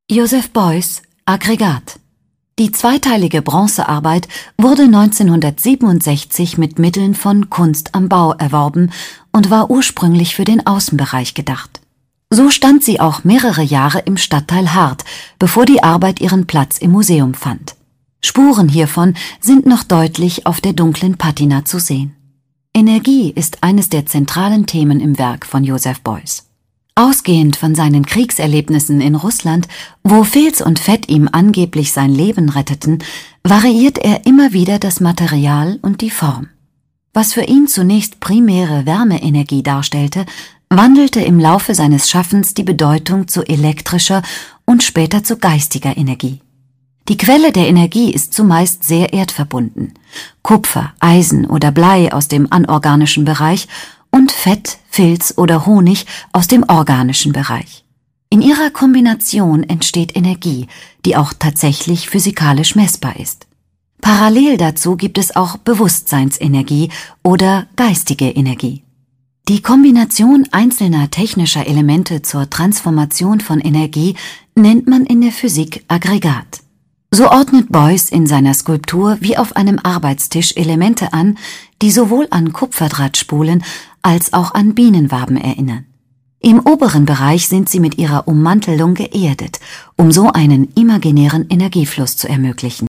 Joseph Beuys, Aggregat. Die zweiteilige Bronzearbeit wurde 1967 mit Mitteln von Kunst am Bau erworben und war ursprünglich für den Außenbereich gedacht. So stand sie auch mehrere Jahre im Stadtteil Hart, bevor die Arbeit ihren Platz im Museum fand. Spuren hiervon sind noch deutlich auf der dunklen Patina zu sehen. Energie ist eines der zentralen Themen im Werk von Joseph Beuys. Ausgehend von seinen Kriegserlebnissen in Russland, wo Filz und Fett ihm angeblich sein Leben retteten, variiert er immer wieder das Material und die Form. Was für ihn zunächst primäre Wärmeenergie darstellte, wandelte im Laufe seines Schaffens die Bedeutung zu elektrischer und später zu geistiger Energie. Die Quelle der Energie ist zumeist sehr erdverbunden: Kupfer, Eisen oder Blei aus dem anorganischen Bereich und Fett, Filz oder Honig aus dem organischen Bereich. In ihrer Kombination entsteht Energie, die auch tatsächlich physikalisch messbar ist. Parallel dazu gibt es auch Bewusstseinsenergie oder geistige Energie. Die Kombination einzelner technischer Elemente zur Transformation von Energie nennt man in der Physik Aggregat. So ordnet Beuys in seiner Skulptur wie auf einem Arbeitstisch Elemente an, die sowohl an Kupferdrahtspulen als auch an Bienenwaben erinnern. Im oberen Bereich sind sie mit ihrer Ummantelung geerdet, um so einen imaginären Energiefluss zu ermöglichen.